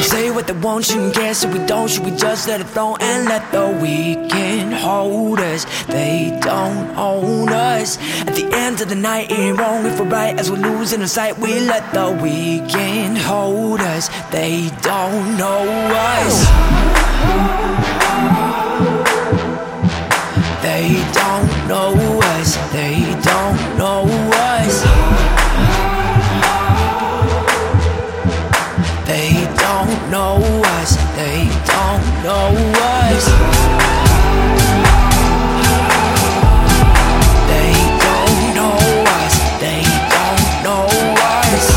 say what they want, shouldn't care, so we don't. Should we just let it flow and let the weekend hold us? They don't own us. At the end of the night, it ain't wrong if we're right. As we're losing our sight, we let the weekend hold us. They don't know us. They don't know us. They don't know us. They don't know us. They don't know us. They don't know us. They don't know us.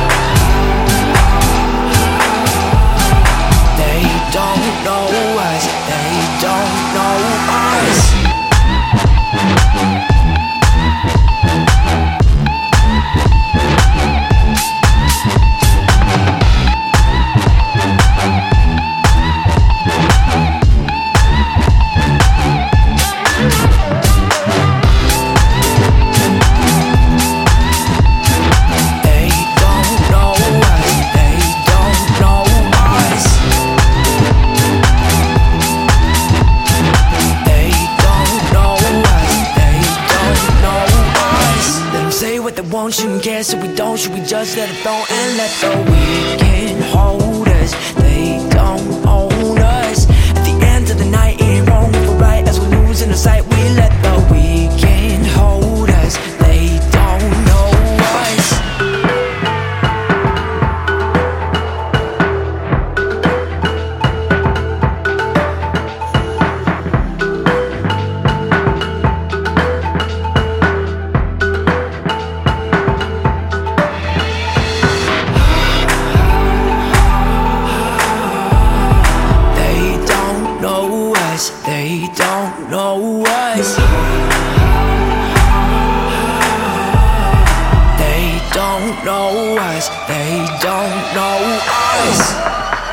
They don't know us. They don't know us. Shouldn't care, so we don't. Should we just let it flow and let the weekend hold us? They don't own us. At the end of the night, it ain't wrong if we're right. As we're losing our sight, we let the weekend hold us. They don't know us. They don't know us. They don't know us. They don't know us.